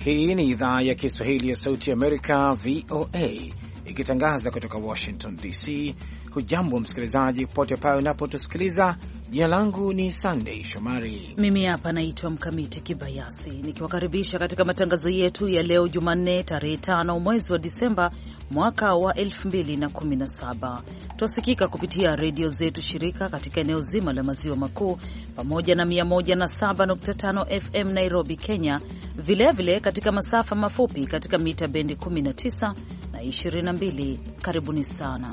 Hii ni idhaa ya Kiswahili ya Sauti Amerika, VOA, ikitangaza kutoka Washington DC. Hujambo msikilizaji popote pale unapotusikiliza. Jina langu ni Sunday Shomari. Mimi hapa naitwa Mkamiti Kibayasi, nikiwakaribisha katika matangazo yetu ya leo Jumanne tarehe 5 mwezi wa Disemba mwaka wa 2017. Tusikika kupitia redio zetu shirika katika eneo zima la maziwa makuu pamoja na 107.5 FM Nairobi, Kenya, vilevile katika masafa mafupi katika mita bendi 19 na 22. Karibuni sana.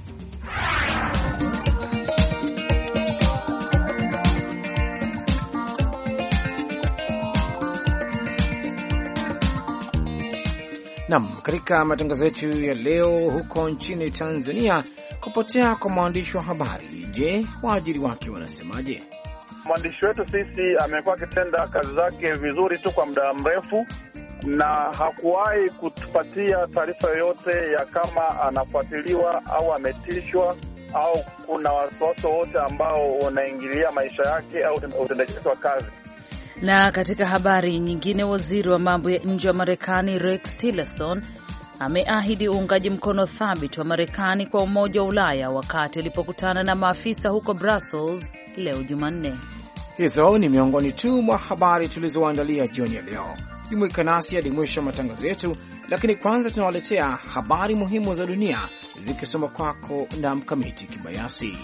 Naam, katika matangazo yetu ya leo, huko nchini Tanzania, kupotea kwa mwandishi wa habari. Je, waajiri wake wanasemaje? Mwandishi wetu sisi amekuwa akitenda kazi zake vizuri tu kwa muda mrefu, na hakuwahi kutupatia taarifa yoyote ya kama anafuatiliwa au ametishwa au kuna wasiwasi wote ambao unaingilia maisha yake au utendaji wa kazi. Na katika habari nyingine, waziri wa mambo ya nje wa Marekani Rex Tillerson ameahidi uungaji mkono thabiti wa Marekani kwa Umoja wa Ulaya wakati alipokutana na maafisa huko Brussels leo Jumanne. Hizo ni miongoni tu mwa habari tulizoandalia jioni ya leo. Jumuika nasi hadi mwisho wa matangazo yetu, lakini kwanza tunawaletea habari muhimu za dunia zikisoma kwako na Mkamiti Kibayasi.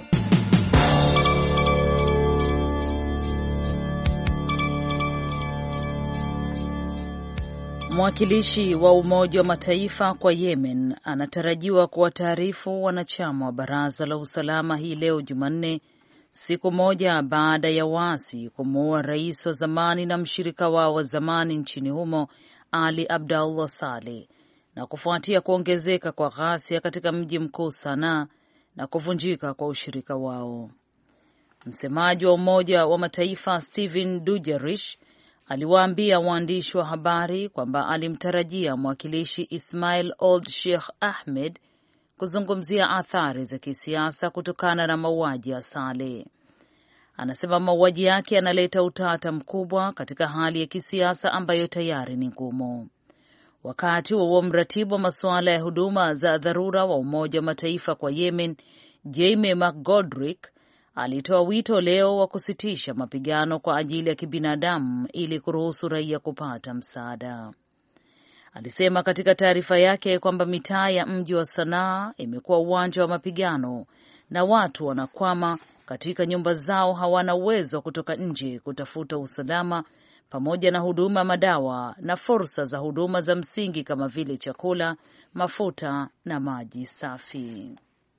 Mwakilishi wa Umoja wa Mataifa kwa Yemen anatarajiwa kuwataarifu wanachama wa Baraza la Usalama hii leo Jumanne, siku moja baada ya waasi kumuua rais wa zamani na mshirika wao wa zamani nchini humo Ali Abdullah Saleh, na kufuatia kuongezeka kwa ghasia katika mji mkuu Sanaa na kuvunjika kwa ushirika wao. Msemaji wa Umoja wa Mataifa Stephen Dujarric aliwaambia waandishi wa habari kwamba alimtarajia mwakilishi Ismail Old Sheikh Ahmed kuzungumzia athari za kisiasa kutokana na mauaji ya Saleh. Anasema mauaji yake yanaleta utata mkubwa katika hali ya kisiasa ambayo tayari ni ngumu. Wakati wa mratibu wa masuala ya huduma za dharura wa Umoja wa Mataifa kwa Yemen, Jamie McGoldrick, alitoa wito leo wa kusitisha mapigano kwa ajili ya kibinadamu ili kuruhusu raia kupata msaada. Alisema katika taarifa yake kwamba mitaa ya mji wa Sanaa imekuwa uwanja wa mapigano na watu wanakwama katika nyumba zao, hawana uwezo wa kutoka nje kutafuta usalama pamoja na huduma, madawa na fursa za huduma za msingi kama vile chakula, mafuta na maji safi.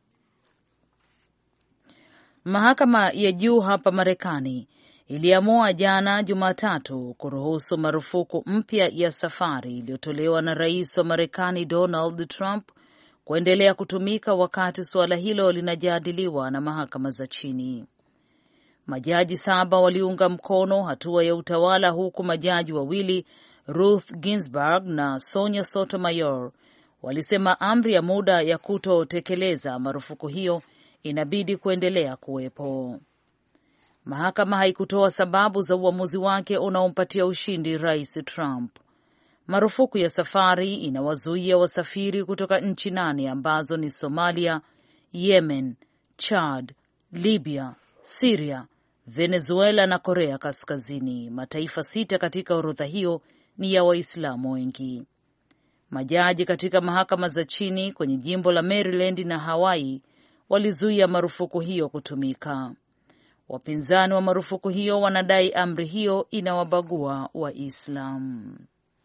Mahakama ya juu hapa Marekani iliamua jana Jumatatu kuruhusu marufuku mpya ya safari iliyotolewa na rais wa Marekani Donald Trump kuendelea kutumika wakati suala hilo linajadiliwa na mahakama za chini. Majaji 7 waliunga mkono hatua ya utawala, huku majaji wawili, Ruth Ginsburg na Sonia Sotomayor, walisema amri ya muda ya kutotekeleza marufuku hiyo inabidi kuendelea kuwepo. Mahakama haikutoa sababu za uamuzi wake unaompatia ushindi Rais Trump. Marufuku ya safari inawazuia wasafiri kutoka nchi 8 ambazo ni Somalia, Yemen, Chad, Libya, Syria, Venezuela na Korea Kaskazini. Mataifa 6 katika orodha hiyo ni ya Waislamu wengi. Majaji katika mahakama za chini kwenye jimbo la Maryland na Hawaii walizuia marufuku hiyo kutumika. Wapinzani wa marufuku hiyo wanadai amri hiyo inawabagua Waislamu.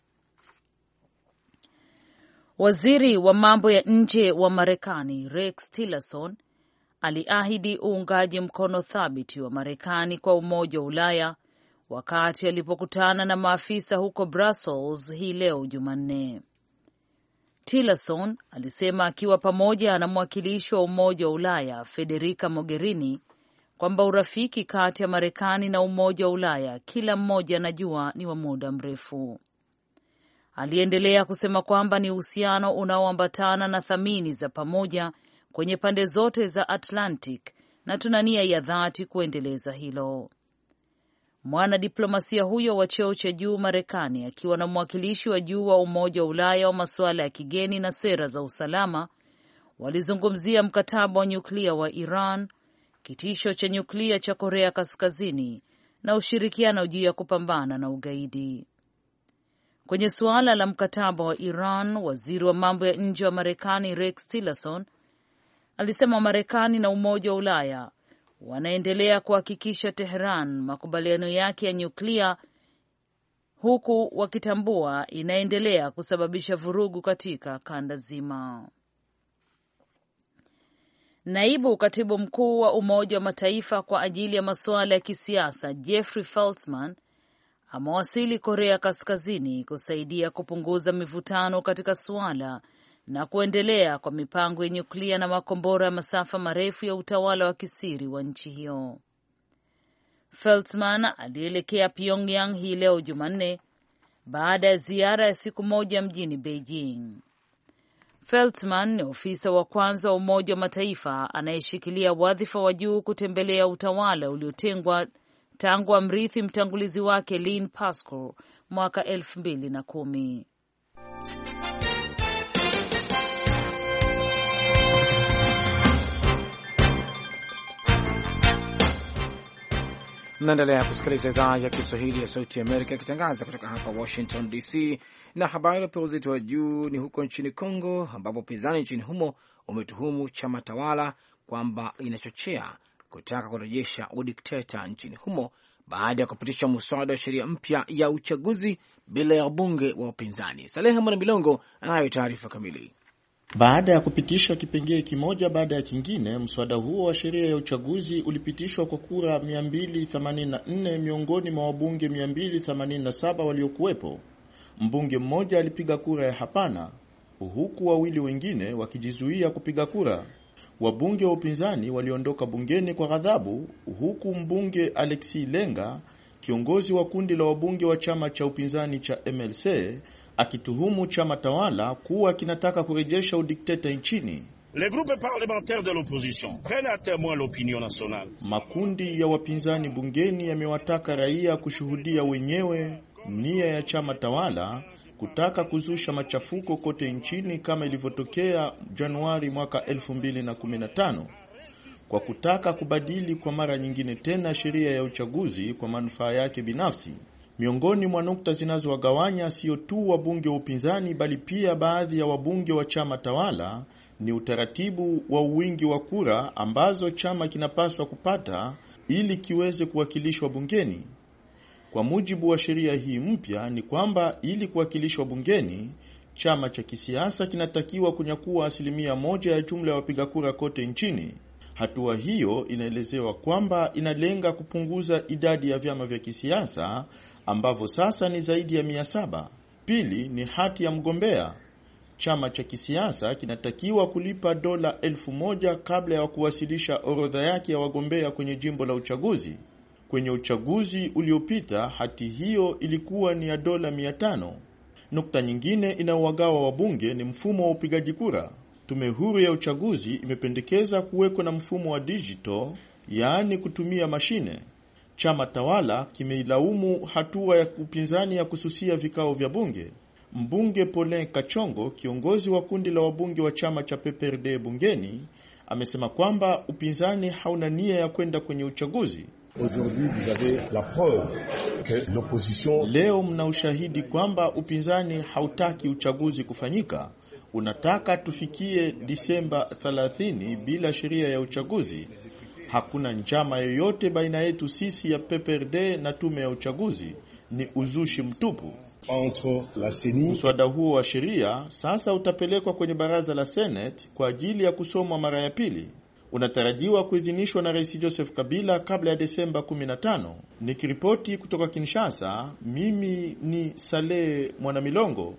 Waziri wa mambo ya nje wa Marekani Rex Tillerson aliahidi uungaji mkono thabiti wa Marekani kwa Umoja wa Ulaya wakati alipokutana na maafisa huko Brussels hii leo Jumanne. Tillerson alisema akiwa pamoja na mwakilishi wa Umoja wa Ulaya Federica Mogherini kwamba urafiki kati ya Marekani na Umoja wa Ulaya kila mmoja anajua ni wa muda mrefu. Aliendelea kusema kwamba ni uhusiano unaoambatana na thamani za pamoja kwenye pande zote za Atlantic na tuna nia ya dhati kuendeleza hilo. Mwanadiplomasia huyo wa cheo cha juu Marekani akiwa na mwakilishi wa juu wa Umoja wa Ulaya wa masuala ya kigeni na sera za usalama walizungumzia mkataba wa nyuklia wa Iran, kitisho cha nyuklia cha Korea Kaskazini na ushirikiano juu ya kupambana na ugaidi. Kwenye suala la mkataba wa Iran, waziri wa mambo ya nje wa Marekani Rex Tillerson alisema Marekani na Umoja wa Ulaya wanaendelea kuhakikisha Tehran makubaliano yake ya nyuklia, huku wakitambua inaendelea kusababisha vurugu katika kanda zima. Naibu katibu mkuu wa Umoja wa Mataifa kwa ajili ya masuala ya kisiasa Jeffrey Feltman amewasili Korea Kaskazini kusaidia kupunguza mivutano katika suala na kuendelea kwa mipango ya nyuklia na makombora ya masafa marefu ya utawala wa kisiri wa nchi hiyo. Feltman alielekea Pyongyang hii leo Jumanne baada ya ziara ya siku moja mjini Beijing. Feltman ni ofisa wa kwanza wa Umoja wa Mataifa anayeshikilia wadhifa wa juu kutembelea utawala uliotengwa tangu amrithi mtangulizi wake Lynn Pascoe mwaka 2010. Mnaendelea kusikiliza idhaa ya Kiswahili ya Sauti ya Amerika ikitangaza kutoka hapa Washington DC, na habari ya uzito wa juu ni huko nchini Kongo, ambapo upinzani nchini humo umetuhumu chama tawala kwamba inachochea kutaka kurejesha udikteta nchini humo baada ya kupitisha muswada wa sheria mpya ya uchaguzi bila ya wabunge wa upinzani. Salehe Mwana Milongo anayo taarifa kamili. Baada ya kupitisha kipengee kimoja baada ya kingine, mswada huo wa sheria ya uchaguzi ulipitishwa kwa kura 284 miongoni mwa wabunge 287 waliokuwepo. Mbunge mmoja alipiga kura ya hapana, huku wawili wengine wakijizuia kupiga kura. Wabunge wa upinzani waliondoka bungeni kwa ghadhabu, huku mbunge Alexis Lenga, kiongozi wa kundi la wabunge wa chama cha upinzani cha MLC, akituhumu chama tawala kuwa kinataka kurejesha udikteta nchini. Les groupes parlementaires de l'opposition prennent à témoin l'opinion nationale. Makundi ya wapinzani bungeni yamewataka raia kushuhudia wenyewe nia ya chama tawala kutaka kuzusha machafuko kote nchini kama ilivyotokea Januari mwaka 2015 kwa kutaka kubadili kwa mara nyingine tena sheria ya uchaguzi kwa manufaa yake binafsi. Miongoni mwa nukta zinazowagawanya sio tu wabunge wa upinzani bali pia baadhi ya wabunge wa chama tawala ni utaratibu wa wingi wa kura ambazo chama kinapaswa kupata ili kiweze kuwakilishwa bungeni. Kwa mujibu wa sheria hii mpya ni kwamba ili kuwakilishwa bungeni, chama cha kisiasa kinatakiwa kunyakua 1% ya jumla ya wapiga kura kote nchini. Hatua hiyo inaelezewa kwamba inalenga kupunguza idadi ya vyama vya kisiasa ambavyo sasa ni zaidi ya 700. Pili ni hati ya mgombea. Chama cha kisiasa kinatakiwa kulipa dola 1000 kabla ya kuwasilisha orodha yake ya wagombea kwenye jimbo la uchaguzi. Kwenye uchaguzi uliopita hati hiyo ilikuwa ni ya dola 500. Nukta nyingine inayowagawa wabunge ni mfumo wa upigaji kura. Tume huru ya uchaguzi imependekeza kuwekwa na mfumo wa digital, yaani kutumia mashine. Chama tawala kimeilaumu hatua ya upinzani ya kususia vikao vya bunge. Mbunge Paulin Kachongo, kiongozi wa kundi la wabunge wa chama cha PPRD bungeni, amesema kwamba upinzani hauna nia ya kwenda kwenye uchaguzi. Leo mna ushahidi kwamba upinzani hautaki uchaguzi kufanyika. Unataka tufikie Disemba 30 bila sheria ya uchaguzi. Hakuna njama yoyote baina yetu sisi ya PPRD na tume ya uchaguzi. Ni uzushi mtupu. Mswada huo wa sheria sasa utapelekwa kwenye baraza la Senate kwa ajili ya kusomwa mara ya pili. Unatarajiwa kuidhinishwa na Rais Joseph Kabila kabla ya Desemba 15. Nikiripoti kutoka Kinshasa, mimi ni Saleh Mwanamilongo.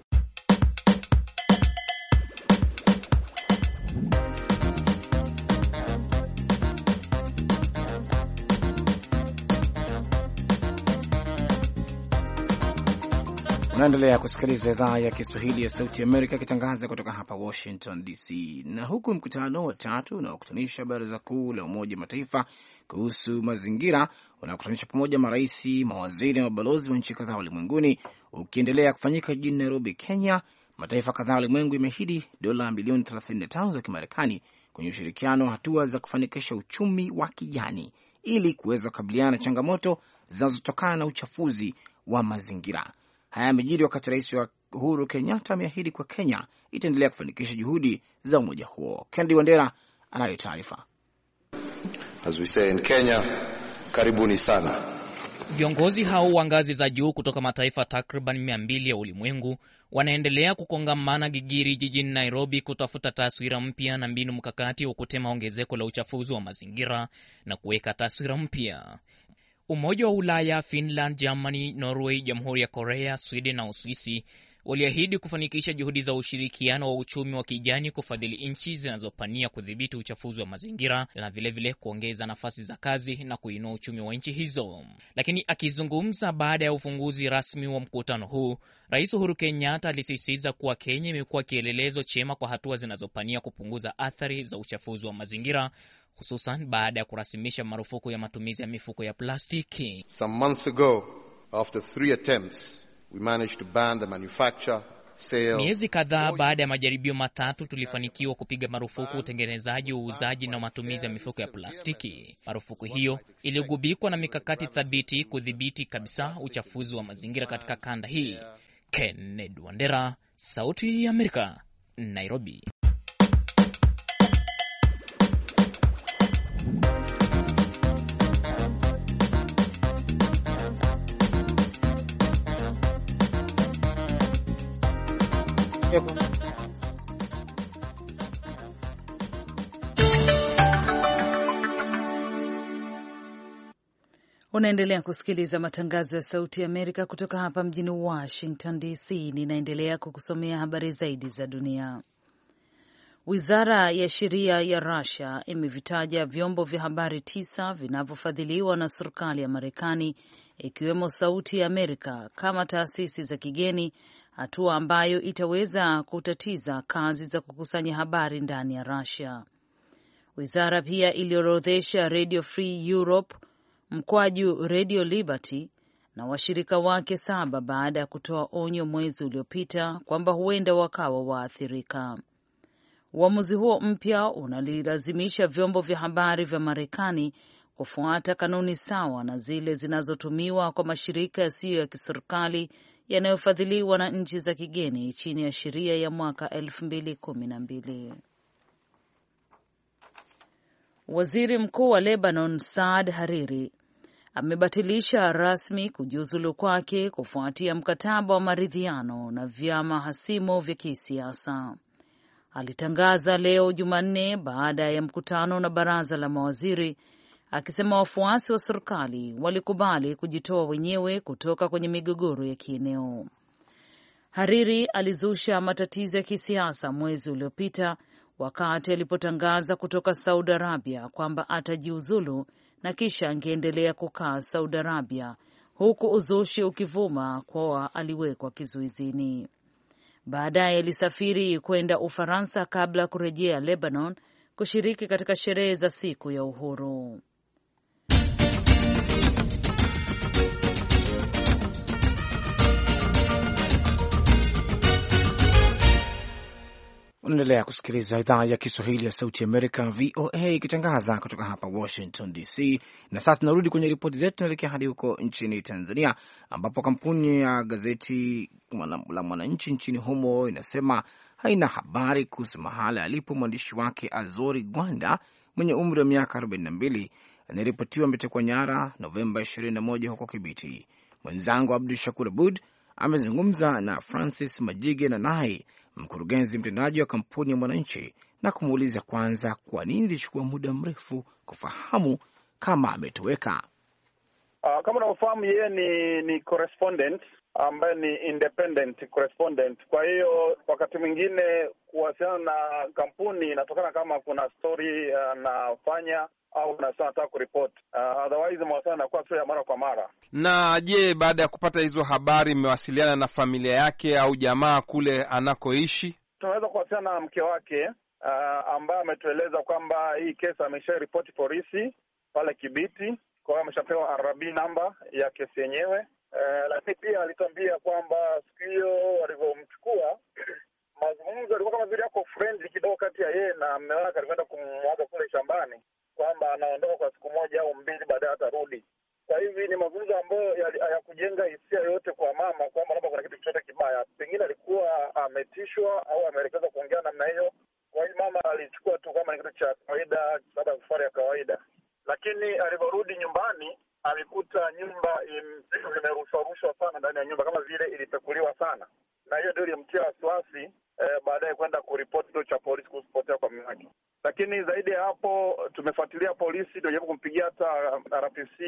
Unaendelea kusikiliza idhaa ya Kiswahili ya Sauti Amerika ikitangaza kutoka hapa Washington DC. Na huku mkutano wa tatu unaokutanisha Baraza Kuu la Umoja wa Mataifa kuhusu mazingira unaokutanisha pamoja maraisi, mawaziri na mabalozi wa nchi kadhaa ulimwenguni ukiendelea kufanyika jijini Nairobi, Kenya, mataifa kadhaa ulimwengu imeahidi dola milioni 35 za Kimarekani kwenye ushirikiano wa hatua za kufanikisha uchumi wa kijani ili kuweza kukabiliana na changamoto zinazotokana na uchafuzi wa mazingira. Haya yamejiri wakati Rais wa Uhuru Kenyatta ameahidi kwa Kenya itaendelea kufanikisha juhudi za umoja huo. Kennedy Wandera anayo taarifa. As we say in Kenya, karibuni sana. Viongozi hao wa ngazi za juu kutoka mataifa takriban 200 ya ulimwengu wanaendelea kukongamana Gigiri jijini Nairobi kutafuta taswira mpya na mbinu mkakati wa kutema ongezeko la uchafuzi wa mazingira na kuweka taswira mpya. Umoja wa Ulaya, Finland, Germany, Norway, Jamhuri ya Korea, Sweden na Uswisi waliahidi kufanikisha juhudi za ushirikiano wa uchumi wa kijani kufadhili nchi zinazopania kudhibiti uchafuzi wa mazingira na vilevile kuongeza nafasi za kazi na kuinua uchumi wa nchi hizo. Lakini akizungumza baada ya ufunguzi rasmi wa mkutano huu, Rais Uhuru Kenyatta alisisitiza kuwa Kenya imekuwa kielelezo chema kwa hatua zinazopania kupunguza athari za uchafuzi wa mazingira, hususan baada ya kurasimisha marufuku ya matumizi ya mifuko ya plastiki. Some months ago, after 3 attempts, we managed to ban the manufacture, sale. Miezi kadhaa baada ya majaribio matatu tulifanikiwa kupiga marufuku utengenezaji, uuzaji na matumizi ya mifuko ya plastiki. Marufuku hiyo iligubikwa na mikakati thabiti kudhibiti kabisa uchafuzi wa mazingira katika kanda hii. Kennedy Wandera, Sauti ya Amerika, Nairobi. Unaendelea kusikiliza matangazo ya Sauti ya Amerika kutoka hapa mjini Washington DC. Ninaendelea kukusomea habari zaidi za dunia. Wizara ya Sheria ya Russia imevitaja vyombo vya habari 9 vinavyofadhiliwa na serikali ya Marekani, ikiwemo Sauti ya Amerika, kama taasisi za kigeni, hatua ambayo itaweza kutatiza kazi za kukusanya habari ndani ya Russia. Wizara pia iliorodhesha Radio Free Europe, Radio Liberty na washirika wake 7 baada ya kutoa onyo mwezi uliopita kwamba huenda wakawa waathirika. Uamuzi huo mpya unalilazimisha vyombo vya habari vya Marekani kufuata kanuni sawa na zile zinazotumiwa kwa mashirika yasiyo ya kiserikali yanayofadhiliwa na nchi za kigeni chini ya sheria ya mwaka 2012. Waziri Mkuu wa Lebanon Saad Hariri amebatilisha rasmi kujiuzulu kwake kufuatia mkataba wa maridhiano na vyama hasimu vya kisiasa. Alitangaza leo Jumanne baada ya mkutano na baraza la mawaziri, akisema wafuasi wa serikali walikubali kujitoa wenyewe kutoka kwenye migogoro ya kieneo. Hariri alizusha matatizo ya kisiasa mwezi uliopita wakati alipotangaza kutoka Saudi Arabia kwamba atajiuzulu na kisha angeendelea kukaa Saudi Arabia, huku uzushi ukivuma kwa aliwekwa kizuizini. Baadaye alisafiri kwenda Ufaransa kabla ya kurejea Lebanon kushiriki katika sherehe za siku ya uhuru. Unaendelea kusikiliza idhaa ya Kiswahili ya Sauti Amerika, VOA, ikitangaza kutoka hapa Washington DC. Na sasa tunarudi kwenye ripoti zetu, tunaelekea hadi huko nchini Tanzania, ambapo kampuni ya gazeti la Mwananchi nchini humo inasema haina habari kuhusu mahala alipo mwandishi wake Azori Gwanda mwenye umri wa miaka 42 anayeripotiwa ametekwa nyara Novemba 21 huko Kibiti. Mwenzangu Abdul Shakur Abud amezungumza na Francis Majige na Nai, mkurugenzi mtendaji wa kampuni ya Mwananchi, na kumuuliza kwanza kwa nini ilichukua muda mrefu kufahamu kama ametoweka. Kama unavyofahamu, yeye ni correspondent ambaye ni independent correspondent. Kwa hiyo wakati mwingine kuwasiliana na kampuni inatokana kama kuna story anafanya au nataka kuripoti. Otherwise mawasiliano yanakuwa sio ya mara kwa mara. Na je, baada ya kupata hizo habari mmewasiliana na familia yake au jamaa kule anakoishi? Tunaweza kuwasiliana na mke wake ambaye ametueleza kwamba hii kesi amesharipoti polisi pale Kibiti, kwa hiyo ameshapewa RB namba ya kesi yenyewe. Lakini pia alituambia kwamba siku hiyo walivyomchukua mazungumzo yalikuwa kama vile yako friendly kidogo kati ya yeye na mume wake. Alikwenda kumwaga kule shambani kwamba anaondoka kwa siku moja au mbili baadaye atarudi. Kwa hivi ni mazungumzo ambayo hayakujenga hisia yote kwa mama kwamba labda kuna kitu chochote kibaya. Pengine alikuwa ametishwa au ameelekezwa kuongea namna hiyo. Kwa hiyo mama alichukua tu kama ni kitu cha kawaida, labda safari ya kawaida. Lakini aliporudi nyumbani alikuta nyumba imerushwa sana ndani ya nyumba, kama vile ilipekuliwa sana, na hiyo ndio ilimtia wasiwasi baadaye kwenda kuripoti kituo cha polisi kuhusu kupotea kwa mume wake. Lakini zaidi ya hapo tumefuatilia polisi, tunajaribu kumpigia hata RPC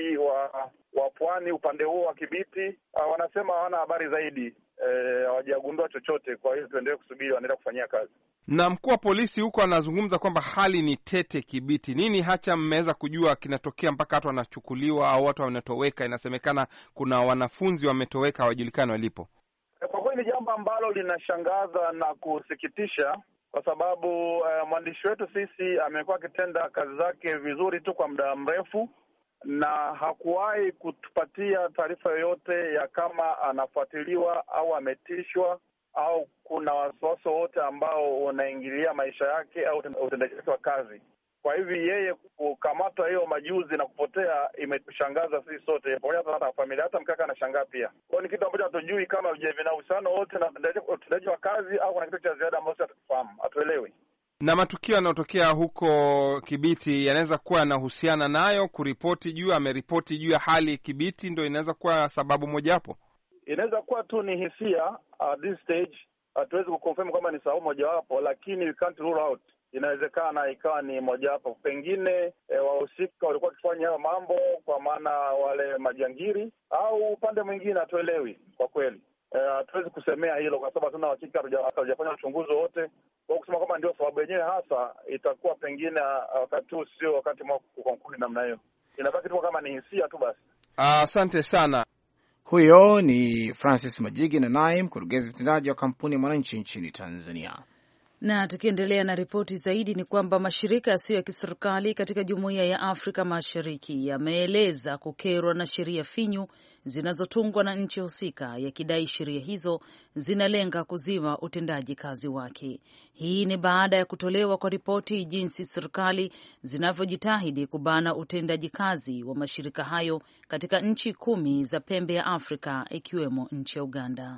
wa Pwani upande huo wa Kibiti. Wanasema hawana habari zaidi, hawajagundua chochote. Kwa hiyo tuendelee kusubiri, wanaenda kufanyia kazi. Na mkuu wa polisi huko anazungumza kwamba hali ni tete Kibiti. Nini hacha mmeweza kujua kinatokea mpaka watu wanachukuliwa au watu wanatoweka? Inasemekana kuna wanafunzi wametoweka, hawajulikani walipo. Kwa kweli ni jambo ambalo linashangaza na kusikitisha, kwa sababu mwandishi wetu sisi amekuwa akitenda kazi zake vizuri tu kwa muda mrefu, na hakuwahi kutupatia taarifa yoyote ya kama anafuatiliwa au ametishwa au kuna wasiwasi wote ambao unaingilia maisha yake au utendaji wake wa kazi. Kwa hivi yeye kukamatwa hiyo majuzi na kupotea imetushangaza sisi sote, pamoja na familia, hata mkaka anashangaa pia. Kwa ni kitu ambacho hatujui kama vina uhusiano wote na utendaji wa kazi au kuna kitu cha ziada ambacho hatufahamu, hatuelewi. Na matukio yanayotokea huko Kibiti yanaweza kuwa yanahusiana nayo, kuripoti juu, ameripoti juu ya hali Kibiti, ndio inaweza kuwa sababu moja hapo. Inaweza kuwa tu ni hisia at this stage, hatuwezi kuconfirm kama ni sababu moja wapo, lakini we can't rule out. Inawezekana ikawa ni moja wapo. Pengine wahusika walikuwa wakifanya hayo mambo kwa maana wale majangiri, au upande mwingine hatuelewi kwa kweli. Hatuwezi kusemea hilo kwa sababu hatuna hakika, hatujafanya uchunguzi wote. Kwa kusema kama ndio sababu yenyewe hasa, itakuwa pengine wakati huu sio wakati mwa kukonklude namna hiyo. Inabaki tu kama ni hisia tu basi. Asante sana. Huyo ni Francis Majigi na naye mkurugenzi mtendaji wa kampuni ya Mwananchi nchini Tanzania. Na tukiendelea na ripoti zaidi ni kwamba mashirika yasiyo ya kiserikali katika Jumuiya ya Afrika Mashariki yameeleza kukerwa na sheria finyu zinazotungwa na nchi husika, yakidai sheria hizo zinalenga kuzima utendaji kazi wake. Hii ni baada ya kutolewa kwa ripoti jinsi serikali zinavyojitahidi kubana utendaji kazi wa mashirika hayo katika nchi 10 za pembe ya Afrika, ikiwemo nchi ya Uganda.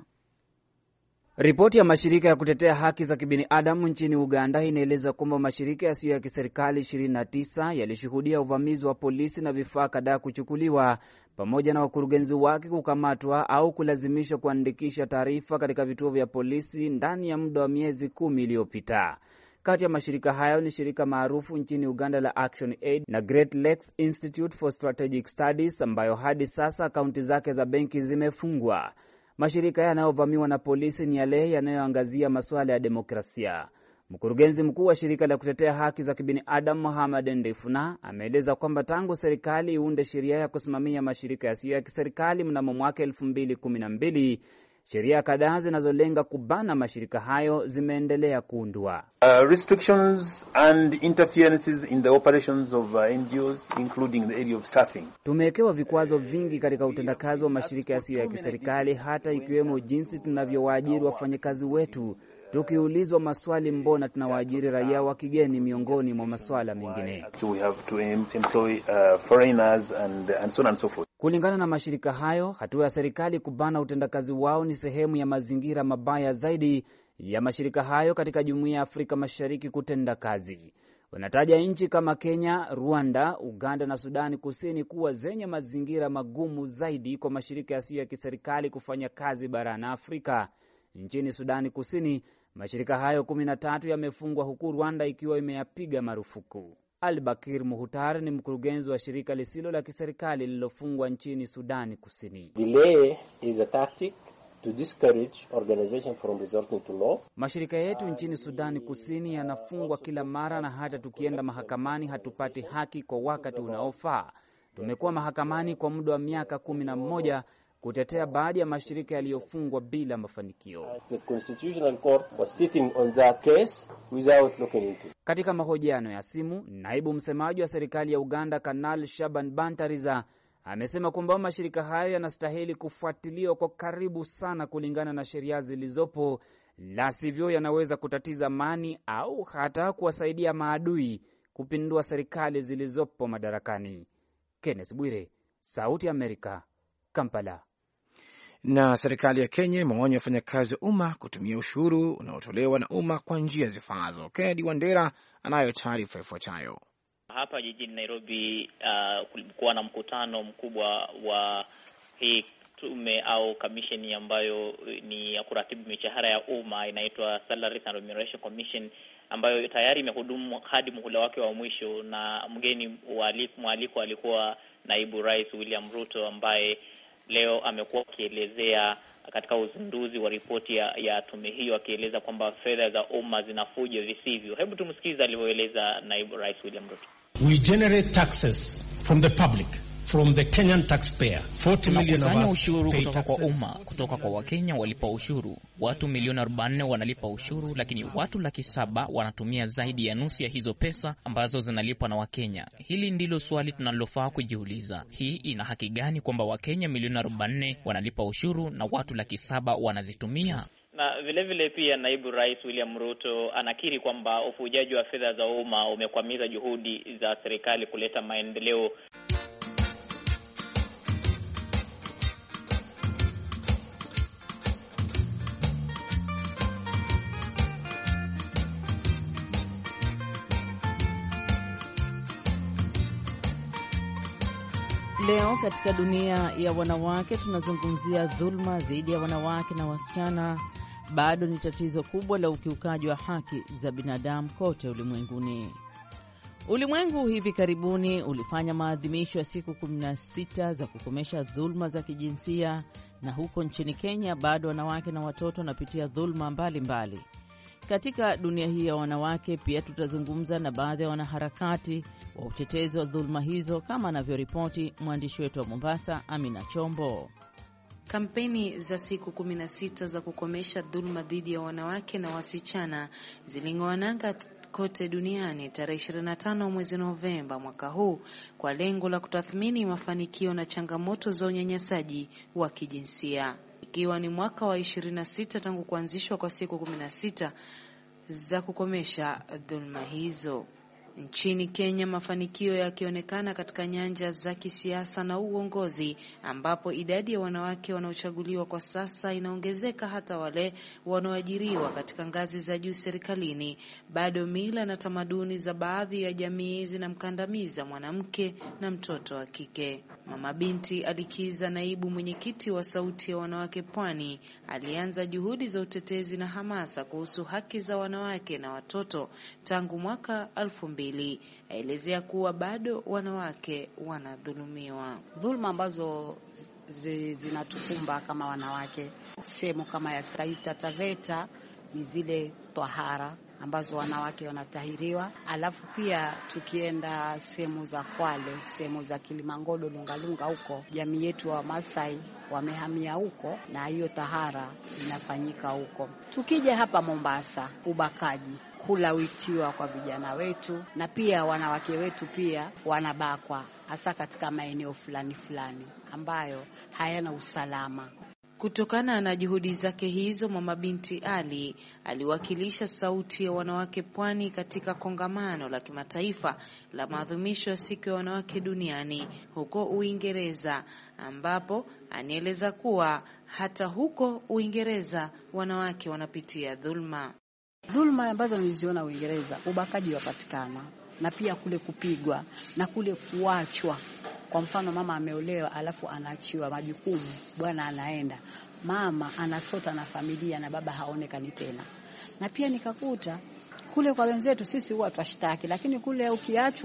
Ripoti ya mashirika ya kutetea haki za kibinadamu nchini Uganda inaeleza kwamba mashirika yasiyo ya kiserikali 29 yalishuhudia uvamizi wa polisi na vifaa kadhaa kuchukuliwa, pamoja na wakurugenzi wake kukamatwa au kulazimishwa kuandikisha taarifa katika vituo vya polisi ndani ya muda wa miezi 10 iliyopita. Kati ya mashirika hayo ni shirika maarufu nchini Uganda la Action Aid na Great Lakes Institute for Strategic Studies, ambayo hadi sasa akaunti zake za benki zimefungwa. Mashirika yanayovamiwa na polisi ni yale yanayoangazia masuala ya demokrasia. Mkurugenzi mkuu wa shirika la kutetea haki za kibinadamu Mohamed Ndefuna ameeleza kwamba tangu serikali iunde sheria ya kusimamia mashirika yasiyo ya kiserikali mnamo mwaka 2012, sheria kadhaa zinazolenga kubana mashirika hayo zimeendelea kuundwa. Restrictions and interferences in the operations of NGOs, including the area of staffing. Tumewekewa vikwazo vingi katika utendakazi wa mashirika yasiyo ya kiserikali, hata ikiwemo jinsi tunavyowaajiri wafanyakazi wetu. Tukiulizwa maswali mbona tunawaajiri raia wa kigeni miongoni mwa masuala mengine. We have to employ foreigners and so on and so forth. Kulingana na mashirika hayo, hatua ya serikali kubana utendakazi wao ni sehemu ya mazingira mabaya zaidi ya mashirika hayo katika Jumuiya ya Afrika Mashariki kutenda kazi. Wanataja nchi kama Kenya, Rwanda, Uganda na Sudani Kusini kuwa zenye mazingira magumu zaidi kwa mashirika yasiyo ya kiserikali kufanya kazi barani Afrika. Nchini Sudani Kusini, mashirika hayo 13 yamefungwa huku Rwanda ikiwa imeyapiga marufuku. Al-Bakir Muhtar ni mkurugenzi wa shirika lisilo la kiserikali lililofungwa nchini Sudani Kusini. Delay is a tactic to discourage organization from resorting to law. Mashirika yetu nchini Sudani Kusini yanafungwa kila mara, na hata tukienda mahakamani hatupati haki kwa wakati unaofaa. Tumekuwa mahakamani kwa muda wa miaka 11 kutetea baadhi ya mashirika yaliyofungwa bila mafanikio. The Constitutional Court was sitting on that case without looking into it. Katika mahojiano ya simu, naibu msemaji wa serikali ya Uganda Kanali Shaban Bantariza amesema kwamba mashirika hayo yanastahili kufuatiliwa kwa karibu sana kulingana na sheria zilizopo, la sivyo yanaweza kutatiza amani au hata kuwasaidia maadui kupindua serikali zilizopo madarakani. Kenneth Bwire, Sauti ya Amerika, Kampala. Na serikali ya Kenya imeonya wafanyakazi wa umma kutumia ushuru unaotolewa na umma kwa njia zifaazo. Kennedy Wandera anayo taarifa ifuatayo. Hapa jijini Nairobi kulikuwa na mkutano mkubwa wa hii tume au commission ambayo ni ya kuratibu mishahara ya umma, inaitwa Salaries and Remuneration Commission, ambayo tayari imehudumu hadi muhula wake wa mwisho, na mgeni mwaliko alikuwa naibu rais William Ruto, ambaye leo amekuwa akielezea katika uzinduzi wa ripoti ya tume hiyo, akieleza kwamba fedha za umma zinafuja visivyo. Hebu tumsikize alivyoeleza naibu rais William Ruto. We generate taxes from the public, from the Kenyan taxpayer. 40 million of us ushuru kutoka kwa umma, kutoka kwa Wakenya walipa ushuru. Watu milioni 40 wanalipa ushuru, lakini watu 700,000 wanatumia zaidi ya nusu ya hizo pesa ambazo zinalipwa na Wakenya. Hili ndilo swali tunalofaa kujiuliza. Hii ina haki gani kwamba Wakenya milioni 40 wanalipa ushuru na watu 700,000 wanazitumia? Na vile pia naibu rais William Ruto anakiri kwamba ufujaji wa fedha za umma umekwamiza juhudi za serikali kuleta maendeleo. Leo katika dunia ya wanawake tunazungumzia dhulma dhidi ya wanawake na wasichana. Bado ni tatizo kubwa la ukiukaji wa haki za binadamu kote ulimwenguni. Ulimwengu hivi karibuni ulifanya maadhimisho ya siku 16 za kukomesha dhulma za kijinsia, na huko nchini Kenya bado wanawake na watoto wanapitia dhulma mbalimbali. Katika dunia hii ya wanawake pia tutazungumza na baadhi ya wanaharakati wa utetezi wa dhulma hizo, kama anavyoripoti mwandishi wetu wa Mombasa Amina Chombo. Kampeni za siku 16 za kukomesha dhulma dhidi ya wanawake na wasichana ziling'oa nanga kote duniani tarehe 25 mwezi Novemba mwaka huu kwa lengo la kutathmini mafanikio na changamoto za unyanyasaji wa kijinsia. Ikiwa ni mwaka wa 26 tangu kuanzishwa kwa siku 16 za kukomesha dhulma hizo. Nchini Kenya mafanikio yakionekana katika nyanja za kisiasa na uongozi, ambapo idadi ya wanawake wanaochaguliwa kwa sasa inaongezeka, hata wale wanaoajiriwa katika ngazi za juu serikalini. Bado mila na tamaduni za baadhi ya jamii zinamkandamiza mwanamke na mtoto wa kike. Mama Binti Alikiza, naibu mwenyekiti wa Sauti ya Wanawake Pwani, alianza juhudi za utetezi na hamasa kuhusu haki za wanawake na watoto tangu mwaka 2000. Aelezea kuwa bado wanawake wanadhulumiwa. Dhulma ambazo zinatukumba kama wanawake sehemu kama ya Taita Taveta ni zile tahara ambazo wanawake wanatahiriwa. Alafu pia tukienda sehemu za Kwale, sehemu za Kilimangodo, Lungalunga, huko jamii yetu wa Masai wamehamia huko, na hiyo tahara inafanyika huko. Tukija hapa Mombasa, ubakaji, kulawitiwa kwa vijana wetu, na pia wanawake wetu pia wanabakwa, hasa katika maeneo fulani fulani ambayo hayana usalama. Kutokana na juhudi zake hizo, Mama Binti Ali aliwakilisha Sauti ya Wanawake Pwani katika kongamano la kimataifa la maadhimisho ya siku ya wanawake duniani huko Uingereza, ambapo anieleza kuwa hata huko Uingereza wanawake wanapitia dhulma. Dhulma ambazo niliziona Uingereza, ubakaji wapatikana, na pia kule kupigwa na kule kuachwa. Kwa mfano mama ameolewa alafu anaachiwa majukumu, bwana anaenda, mama anasota na familia na baba haonekani tena. Na pia nikakuta kule kwa wenzetu sisi huwa twashtaki, lakini kule ukiachwa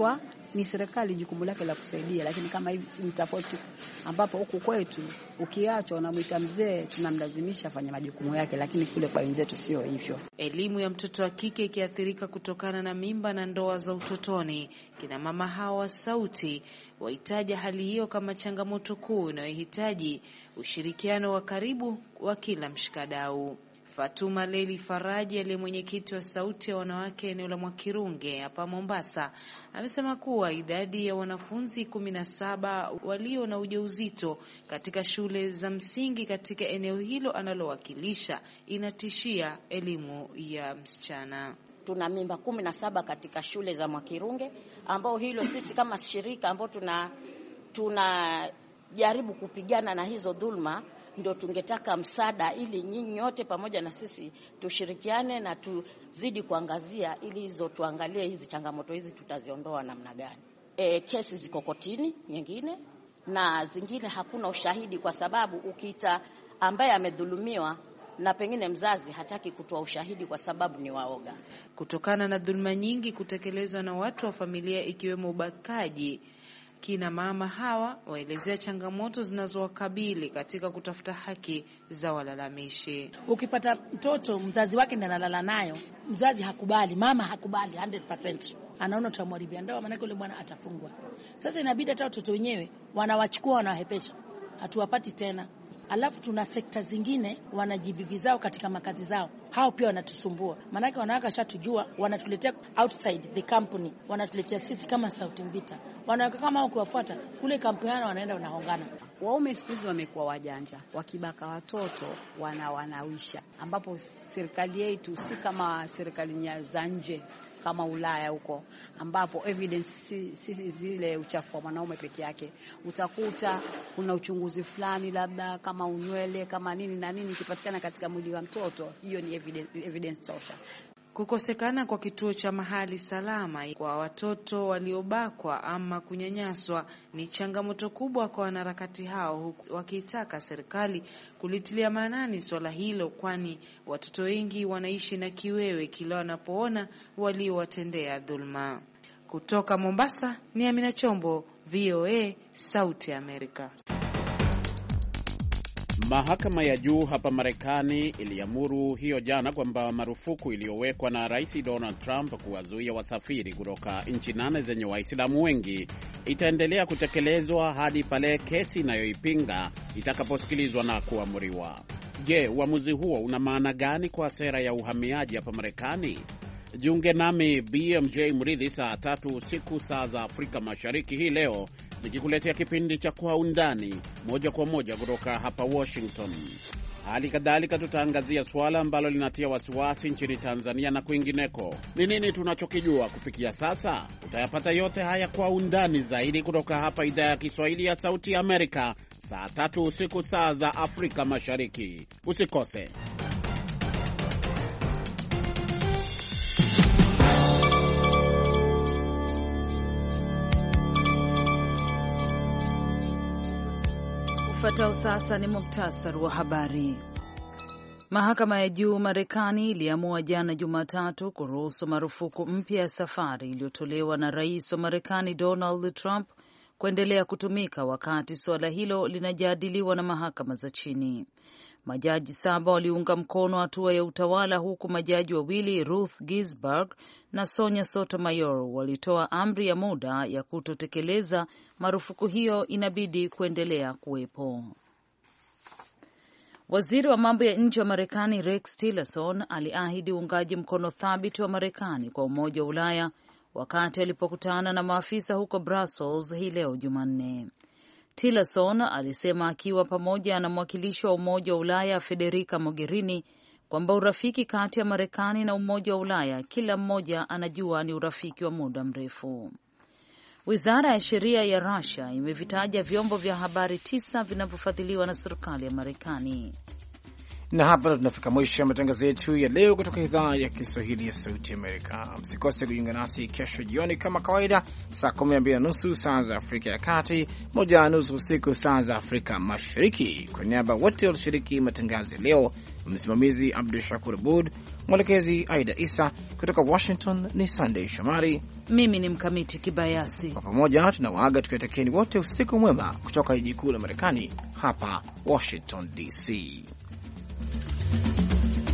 ni serikali jukumu lake la kusaidia, lakini kama hivi si tofauti, ambapo huku kwetu ukiachwa unamwita mzee, tunamlazimisha afanye majukumu yake, lakini kule kwa wenzetu sio hivyo. Elimu ya mtoto wa kike ikiathirika kutokana na mimba na ndoa za utotoni, kina mama hawa Sauti wahitaja hali hiyo kama changamoto kuu inayohitaji ushirikiano wa karibu wa kila mshikadau. Fatuma Leli Faraji, aliye mwenyekiti wa Sauti ya Wanawake eneo la Mwakirunge hapa Mombasa, amesema kuwa idadi ya wanafunzi 17 walio na ujauzito katika shule za msingi katika eneo hilo analowakilisha inatishia elimu ya msichana. Tuna mimba 17 katika shule za Mwakirunge, ambao hilo sisi kama shirika ambao tunajaribu kupigana na hizo dhulma, ndio tungetaka msaada ili nyinyi nyote pamoja na sisi tushirikiane na tuzidi kuangazia ili hizo tuangalie hizi changamoto hizi tutaziondoa namna gani. Kesi ziko kotini nyingine, na zingine hakuna ushahidi, kwa sababu ukiita ambaye amedhulumiwa na pengine mzazi hataki kutoa ushahidi kwa sababu ni waoga. Kutokana na dhulma nyingi kutekelezwa na watu wa familia ikiwemo ubakaji, kina mama hawa waelezea changamoto zinazowakabili katika kutafuta haki za walalamishi. Ukipata mtoto mzazi wake ndiye analala nayo, mzazi hakubali, mama hakubali 100%. Anaona tutamharibia ndoa, maana yule bwana atafungwa. Sasa inabidi hata watoto wenyewe wanawachukua, wanawahepesha, hatuwapati tena. Alafu tuna sekta zingine wanajibibi zao katika makazi zao, hao pia wanatusumbua. Maana wanawake shatujua, wanatuletea outside the company, wanatuletea sisi kama Sauti Mvita. Wanawake kama ukiwafuata kule kampuni yao wanaenda wanahongana. Waume siku hizi wamekuwa wajanja, wakibaka watoto wanawisha, ambapo serikali yetu si kama serikali za nje kama Ulaya huko, ambapo evidence si zile uchafu wa mwanaume peke yake. Utakuta kuna uchunguzi fulani, labda kama unywele kama nini na nini kipatikana katika mwili wa mtoto, hiyo ni evidence tosha. Kukosekana kwa kituo cha mahali salama kwa watoto waliobakwa ama kunyanyaswa ni changamoto kubwa kwa wanaharakati hao, huku wakiitaka serikali kulitilia maanani swala hilo, kwani watoto wengi wanaishi na kiwewe kila wanapoona waliowatendea dhulma. Kutoka Mombasa ni Amina Chombo, VOA, Sauti ya Amerika. Mahakama ya juu hapa Marekani iliamuru hiyo jana kwamba marufuku iliyowekwa na Rais Donald Trump kuwazuia wasafiri kutoka nchi 8 zenye Waislamu wengi itaendelea kutekelezwa hadi pale kesi inayoipinga itakaposikilizwa na kuamuriwa. Je, uamuzi huo una maana gani kwa sera ya uhamiaji hapa Marekani? Jiunge nami BMJ Mridhi saa 3 usiku saa za Afrika Mashariki hii leo nikikuletea kipindi cha Kwa Undani moja kwa moja kutoka hapa Washington. Hali kadhalika tutaangazia suala ambalo linatia wasiwasi nchini Tanzania na kwingineko. Ni nini tunachokijua kufikia sasa? Utayapata yote haya kwa undani zaidi kutoka hapa idhaa ya Kiswahili ya Sauti ya Amerika saa 3 usiku saa za Afrika Mashariki. Usikose. Ufuatao sasa ni muktasari wa habari. Mahakama ya juu Marekani iliamua jana Jumatatu kuruhusu marufuku mpya ya safari iliyotolewa na Rais wa Marekani Donald Trump kuendelea kutumika wakati suala hilo linajadiliwa na mahakama za chini. Majaji 7 waliunga mkono hatua ya utawala, huku majaji wawili Ruth Ginsburg na Sonia Sotomayor walitoa amri ya muda ya kutotekeleza marufuku hiyo inabidi kuendelea kuwepo. Waziri wa mambo ya nje wa Marekani Rex Tillerson aliahidi uungaji mkono thabiti wa Marekani kwa Umoja wa Ulaya wakati alipokutana na maafisa huko Brussels hii leo Jumanne. Tillerson alisema akiwa pamoja na mwakilishi wa Umoja wa Ulaya Federica Mogherini kwamba urafiki kati ya Marekani na Umoja wa Ulaya kila mmoja anajua ni urafiki wa muda mrefu. Wizara ya Sheria ya Russia imevitaja vyombo vya habari 9 vinavyofadhiliwa na serikali ya Marekani. Na hapa tunafika mwisho ya matangazo yetu ya leo kutoka idhaa ya Kiswahili ya Sauti Amerika. Msikose kujiunga nasi kesho jioni kama kawaida saa 12:30 saa za Afrika ya Kati, 1:30 usiku saa za Afrika Mashariki. Kwa niaba wote walioshiriki matangazo ya leo, msimamizi Abdu Shakur Abud, mwelekezi Aida Isa. Kutoka Washington ni Sunday Shomari, mimi ni Mkamiti Kibayasi. Kwa pamoja tunawaaga tukiwatakieni wote usiku mwema kutoka jiji kuu la Marekani hapa Washington DC.